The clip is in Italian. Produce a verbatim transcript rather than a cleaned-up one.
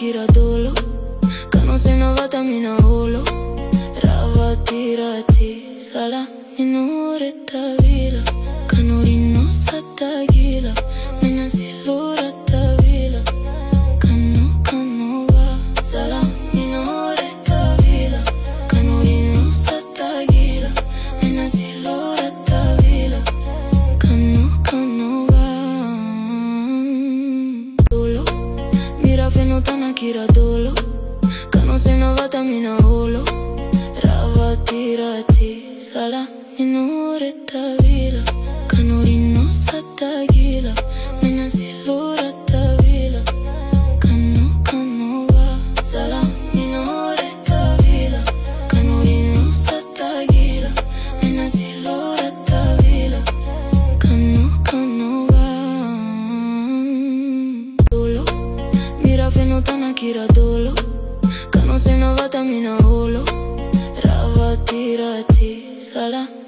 kira dolo, kano sena vata mina holo. Ravati rati sala minuretta vila, kano rinno satta gila, mina silurata vila. Kano kano va sala minuretta vila, kano rinno satta gila, mina silurata vila. Kano kano va dolo, mira fenotana kira dolo, kano sena vata mina holo. Ravati rati sala minuretta vila, kano rinno satta gila, mina silurata vila. Kano kano va sala minuretta vila, kano rinno satta gila, mina silurata vila. Kano kano va dolo, mira fenotana kira dolo, kano sena vata mina holo. Ravati rati sala